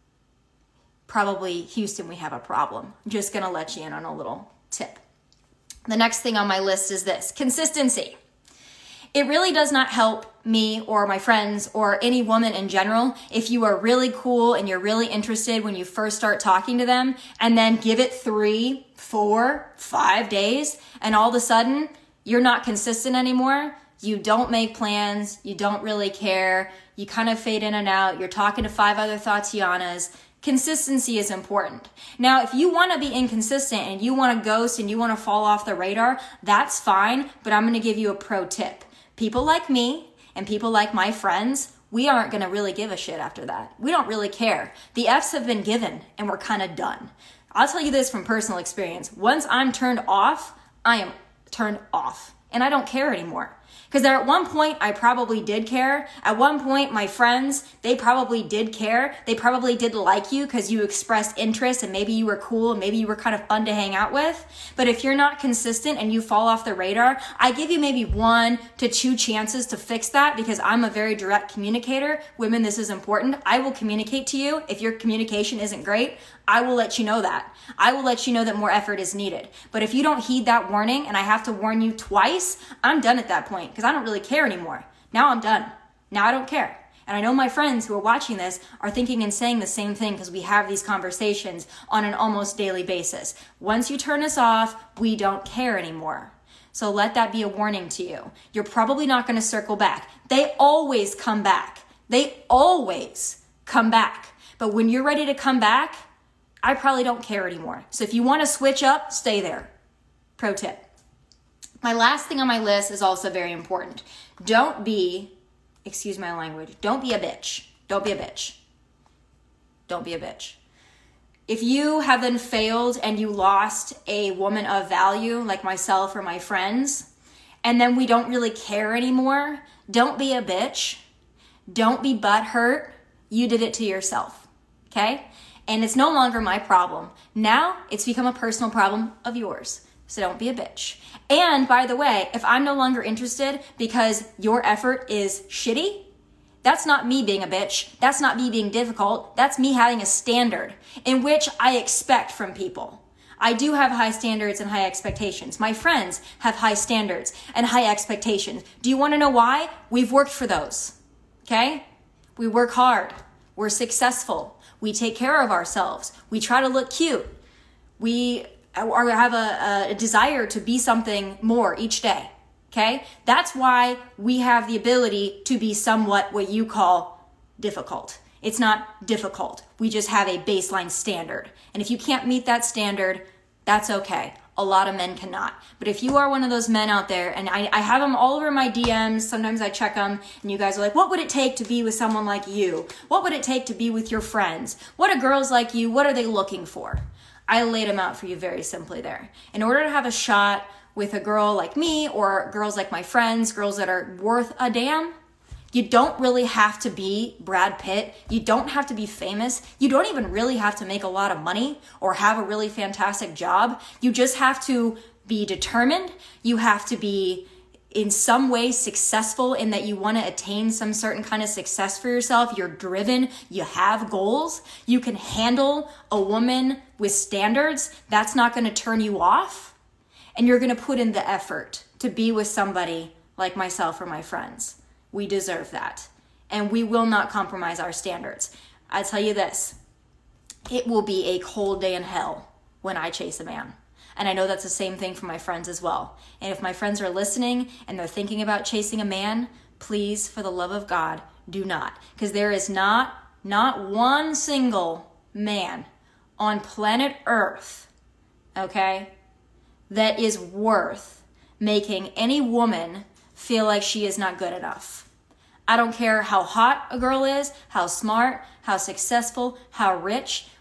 S5: probably Houston, we have a problem. I'm just going to let you in on a little tip. The next thing on my list is this: consistency. It really does not help me or my friends or any woman in general if you are really cool and you're really interested when you first start talking to them, and then give it 3, 4, 5 days, and all of a sudden you're not consistent anymore. You don't make plans. You don't really care. You kind of fade in and out. You're talking to 5 other Tatianas. Consistency is important. Now, if you want to be inconsistent and you want to ghost and you want to fall off the radar, that's fine, but I'm going to give you a pro tip. People like me and people like my friends, we aren't going to really give a shit after that. We don't really care. The F's have been given and we're kind of done. I'll tell you this from personal experience. Once I'm turned off, I am turned off and I don't care anymore. Because at one point, I probably did care. At one point, my friends, they probably did care. They probably did like you because you expressed interest and maybe you were cool and maybe you were kind of fun to hang out with. But if you're not consistent and you fall off the radar, I give you maybe 1 to 2 chances to fix that because I'm a very direct communicator. Women, this is important. I will communicate to you. If your communication isn't great, I will let you know that. I will let you know that more effort is needed. But if you don't heed that warning and I have to warn you twice, I'm done at that point because I don't really care anymore. Now I'm done. Now I don't care. And I know my friends who are watching this are thinking and saying the same thing because we have these conversations on an almost daily basis. Once you turn us off, we don't care anymore. So let that be a warning to you. You're probably not going to circle back. They always come back. They always come back. But when you're ready to come back, I probably don't care anymore. So if you want to switch up, stay there. Pro tip. My last thing on my list is also very important. Don't be, excuse my language, don't be a bitch. Don't be a bitch. Don't be a bitch. If you have then failed and you lost a woman of value like myself or my friends, and then we don't really care anymore, don't be a bitch. Don't be butthurt. You did it to yourself. Okay? And it's no longer my problem. Now it's become a personal problem of yours. So don't be a bitch. And by the way, if I'm no longer interested because your effort is shitty, that's not me being a bitch. That's not me being difficult. That's me having a standard in which I expect from people. I do have high standards and high expectations. My friends have high standards and high expectations. Do you want to know why? We've worked for those. Okay? We work hard. We're successful. We take care of ourselves. We try to look cute. We have a desire to be something more each day. Okay? That's why we have the ability to be somewhat what you call difficult. It's not difficult. We just have a baseline standard. And if you can't meet that standard, that's okay. A lot of men cannot. But if you are one of those men out there, and I have them all over my DMs, sometimes I check them, and you guys are like, what would it take to be with someone like you? What would it take to be with your friends? What are girls like you? What are they looking for? I laid them out for you very simply there. In order to have a shot with a girl like me or girls like my friends, girls that are worth a damn, you don't really have to be Brad Pitt. You don't have to be famous. You don't even really have to make a lot of money or have a really fantastic job. You just have to be determined. You have to be in some way successful in that you want to attain some certain kind of success for yourself. You're driven. You have goals. You can handle a woman with standards. That's not going to turn you off. And you're going to put in the effort to be with somebody like myself or my friends. We deserve that. And we will not compromise our standards. I tell you this, it will be a cold day in hell when I chase a man. And I know that's the same thing for my friends as well. And if my friends are listening and they're thinking about chasing a man, please, for the love of God, do not. Because there is not one single man on planet Earth, okay, that is worth making any woman feel like she is not good enough. I don't care how hot a girl is, how smart, how successful, how rich.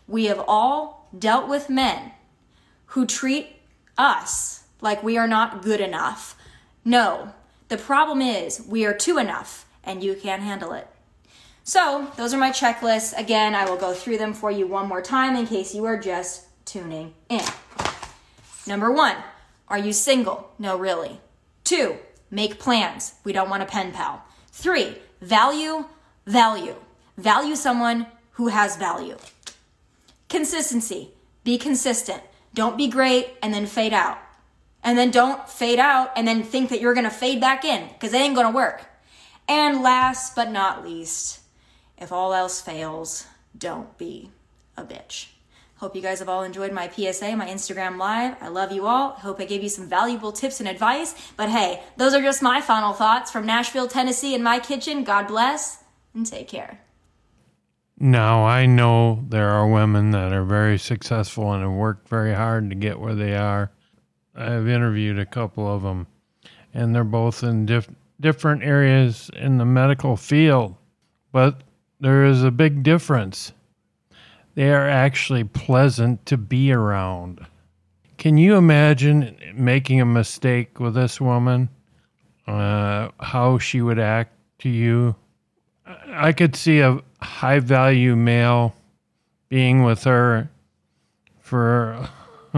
S5: We have all dealt with men who treat us like we are not good enough. No, the problem is we are too enough and you can't handle it. So those are my checklists. Again, I will go through them for you one more time in case you are just tuning in. Number 1, are you single? No, really. 2, make plans. We don't want a pen pal. 3, value. Value someone who has value. Consistency. Be consistent. Don't be great and then fade out. And then don't fade out and then think that you're going to fade back in, because it ain't going to work. And last but not least, if all else fails, don't be a bitch. Hope you guys have all enjoyed my PSA, my Instagram Live. I love you all. Hope I gave you some valuable tips and advice. But hey, those are just my final thoughts from Nashville, Tennessee in my kitchen. God bless and take care.
S2: Now, I know there are women that are very successful and have worked very hard to get where they are. I've interviewed a couple of them, and they're both in different areas in the medical field. But there is a big difference. They are actually pleasant to be around. Can you imagine making a mistake with this woman? How she would act to you? I could see a high-value male being with her for...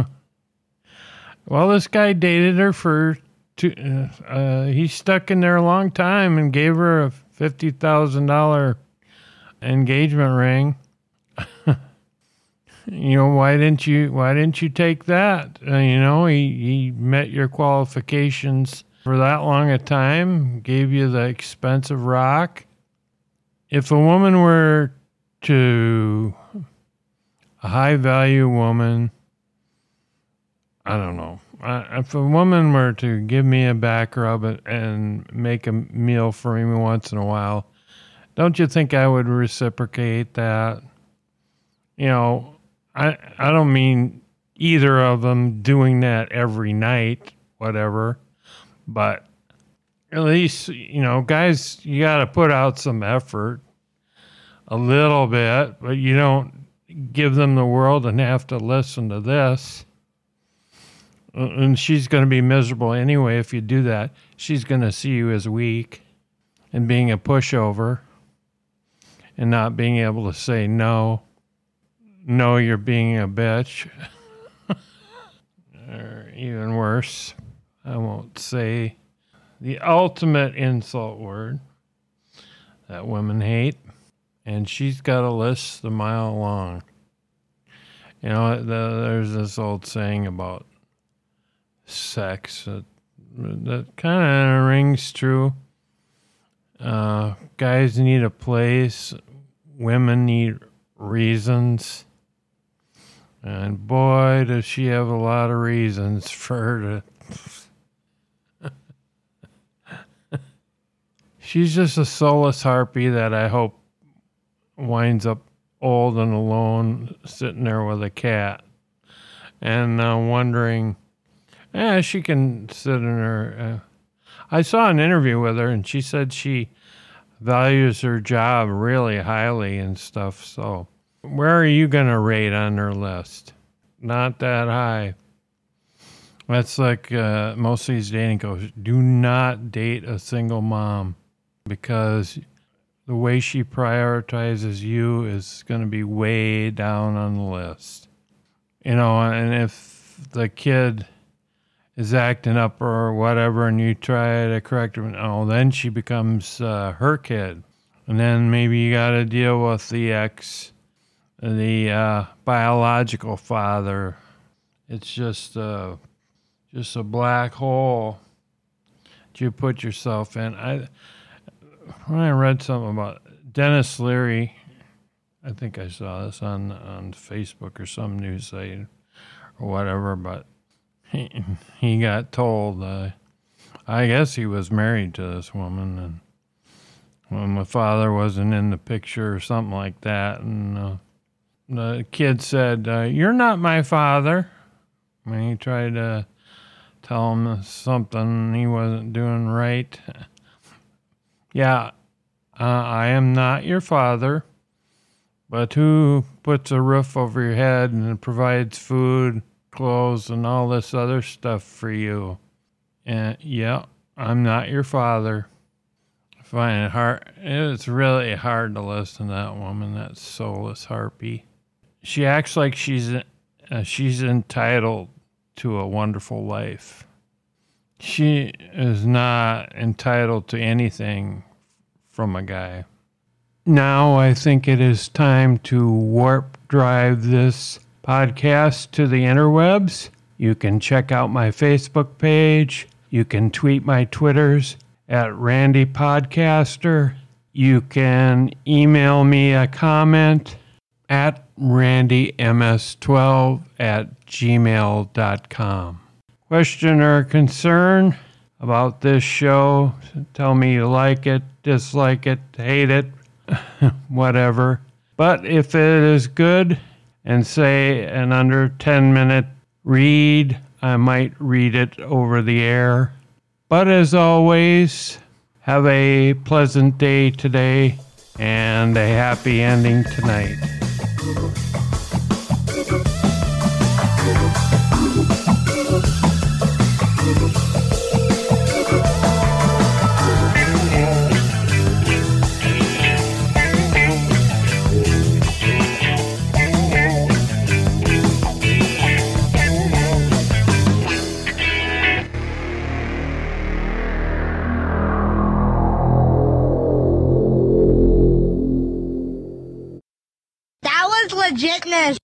S2: Well, this guy dated her for... he stuck in there a long time and gave her a $50,000 engagement ring. Why didn't you take that? He met your qualifications for that long a time, gave you the expensive rock. If a woman were to, a high value woman, I don't know. If a woman were to give me a back rub and make a meal for me once in a while, don't you think I would reciprocate that? I don't mean either of them doing that every night, whatever, but at least, guys, you got to put out some effort a little bit, but you don't give them the world and have to listen to this. And she's going to be miserable anyway if you do that. She's going to see you as weak and being a pushover and not being able to say no. No, you're being a bitch. Or even worse, I won't say the ultimate insult word that women hate. And she's got a list a mile long. There's this old saying about sex that kind of rings true. Guys need a place. Women need reasons. And boy, does she have a lot of reasons for her to... She's just a soulless harpy that I hope winds up old and alone, sitting there with a cat. And wondering, she can sit in her... I saw an interview with her, and she said she values her job really highly and stuff, so... Where are you going to rate on her list? Not that high. That's like most of these dating coaches. Do not date a single mom, because the way she prioritizes you is going to be way down on the list. And if the kid is acting up or whatever and you try to correct her, then she becomes her kid. And then maybe you got to deal with the ex, the biological father. It's just a black hole that you put yourself in. When I read something about Dennis Leary, I think I saw this on Facebook or some news site or whatever, but he got told, I guess he was married to this woman, and when the father wasn't in the picture or something like that, and the kid said, "You're not my father." When he tried to tell him something he wasn't doing right. Yeah, I am not your father, But who puts a roof over your head and provides food, clothes, and all this other stuff for you? And yeah, I'm not your father. I find it hard. It's really hard to listen to that woman, that soulless harpy. She acts like she's entitled to a wonderful life. She is not entitled to anything from a guy. Now I think it is time to warp drive this podcast to the interwebs. You can check out my Facebook page. You can tweet my Twitters at Randy Podcaster. You can email me a comment at randyms12@gmail.com. Question or concern about this show, tell me you like it, dislike it, hate it, whatever. But if it is good and say an under 10-minute read, I might read it over the air. But as always, have a pleasant day today and a happy ending tonight.
S4: That was legitness.